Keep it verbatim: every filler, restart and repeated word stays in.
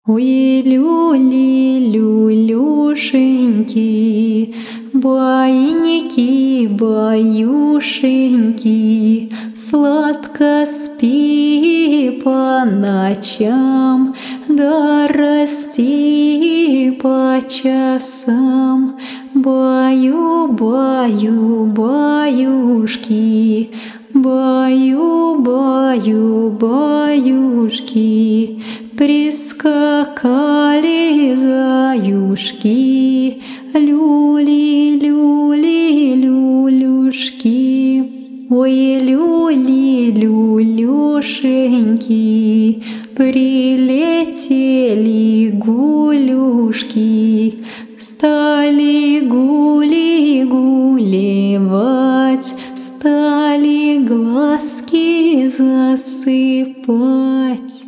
Ой, люли, люлюшеньки, байники, баюшеньки, сладко спи по ночам, да расти по часам. Баю, баю, баюшки, баю, баю, баюшки, прискакали заюшки, люли, люли, люлюшки. Ой, люли, люлюшеньки, прилетели гулюшки, стали гули гулевать, стали глазки засыпать.